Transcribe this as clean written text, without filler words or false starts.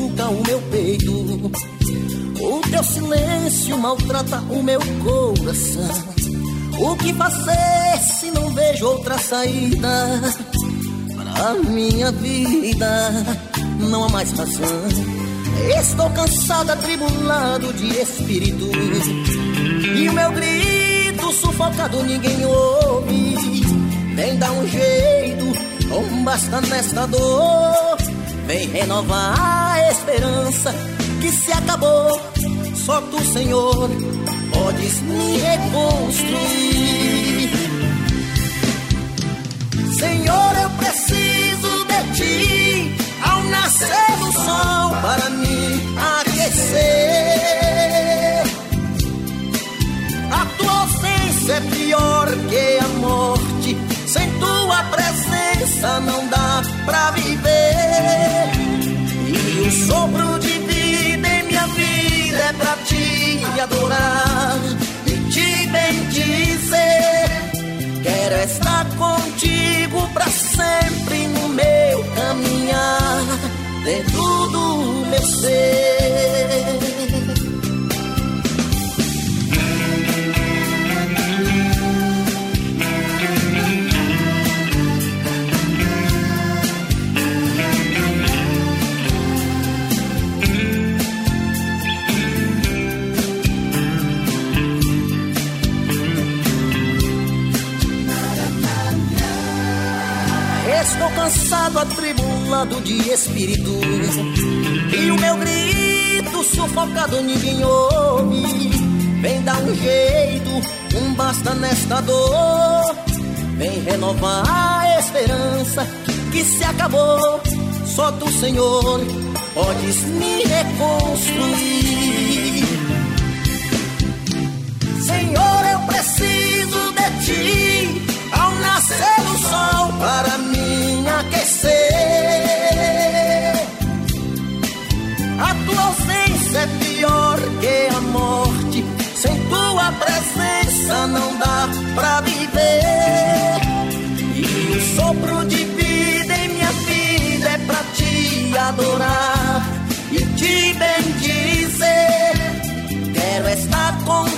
machuca o meu peito. O teu silêncio maltrata o meu coração. O que fazer se não vejo outra saída pra minha vida? Não há mais razão. Estou cansado, atribulado de espírito, e o meu grito sufocado ninguém ouve. Vem dar um jeito, não basta nesta dor. Vem renovar a esperança que se acabou. Só tu, Senhor, podes me reconstruir. Senhor, eu preciso de ti ao nascer do sol para me aquecer. A tua ausência é pior que a morte. Sem tua presença não dá pra viver. E o sopro de vida em minha vida é pra te adorar e te bendizer. Quero estar contigo pra sempre no meu caminhar, dentro do meu ser. Estou cansado, atribulado de espírito, e o meu grito sufocado ninguém ouve. Vem dar um jeito, um basta nesta dor. Vem renovar a esperança que se acabou. Só tu, Senhor, podes me reconstruir. Senhor, eu preciso de ti ao nascer do sol para me aquecer. A tua ausência é pior que a morte. Sem tua presença não dá pra viver. E o sopro de vida em minha vida é pra te adorar e te bendizer. Quero estar com